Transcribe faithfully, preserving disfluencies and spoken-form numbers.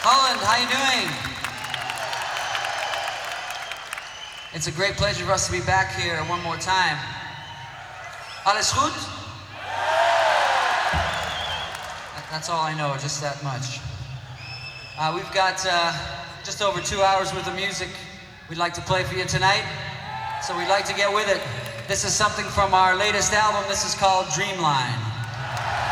Holland, how you doing? It's a great pleasure for us to be back here one more time. Alles goed? That's all I know, just that much. Uh, we've got uh, just over two hours worth of music we'd like to play for you tonight, so we'd like to get with it. This is something from our latest album. This is called Dreamline.